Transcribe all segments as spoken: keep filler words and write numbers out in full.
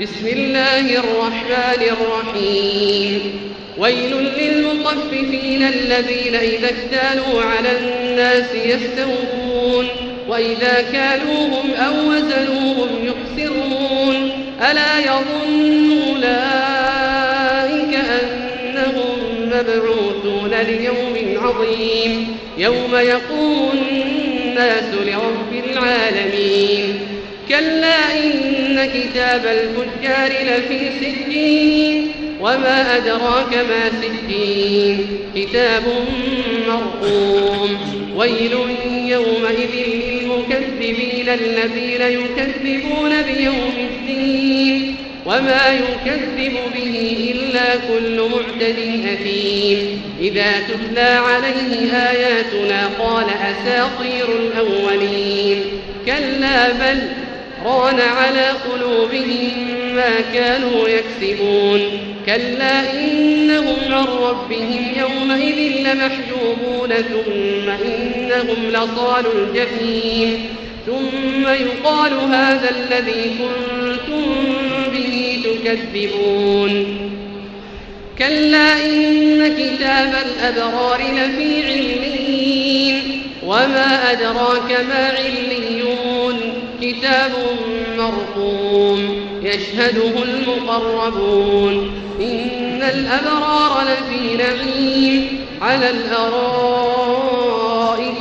بسم الله الرحمن الرحيم ويل للمطففين الذين إذا اكتالوا على الناس يستوفون وإذا كالوهم أو وزنوهم يخسرون ألا يظن أولئك أنهم مبعوثون ليوم عظيم يوم يقوم الناس لرب العالمين كلا إن كتاب الفجار لفي سجين وما أدراك ما سجين كتاب مرقوم ويل يومئذ للمكذبين الذين يكذبون بيوم الدين وما يكذب به إلا كل معتد أثيم إذا تتلى عليه آياتنا قال أساطير الأولين كلا بل ران على قلوبهم ما كانوا يكسبون كلا إنهم عن ربهم يومئذ لمحجوبون ثم إنهم لصال الجحيم ثم يقال هذا الذي كنتم به تكذبون كلا إن كتاب الأبرار لفي عليين وما أدراك ما عليون كتاب مرقوم يشهده المقربون إن الأبرار لفي نعيم على الأرائك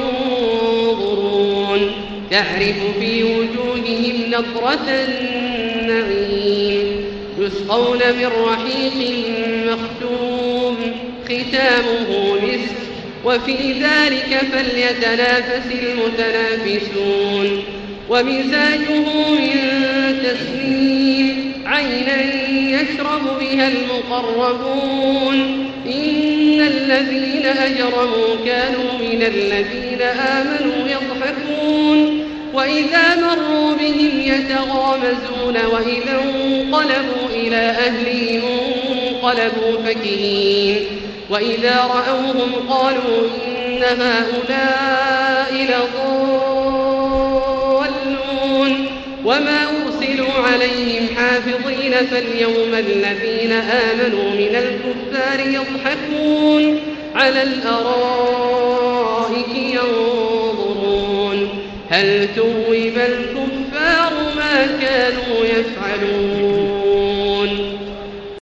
ينظرون تعرف في وجوههم نضرة النعيم يسقون من رحيق مختوم ختامه مسك وفي ذلك فليتنافس المتنافسون ومزاجه من تسنيم عينا يشرب بها المقربون إن الذين أجرموا كانوا من الذين آمنوا يضحكون وإذا مروا بهم يتغامزون وإذا انقلبوا إلى أهلهم انقلبوا فكهين وإذا رأوهم قالوا إن هؤلاء لضالون وما أرسلوا عليهم حافظين فاليوم الذين آمنوا من الكفار يضحكون على الأرائك ينظرون هل ثوب الكفار ما كانوا يفعلون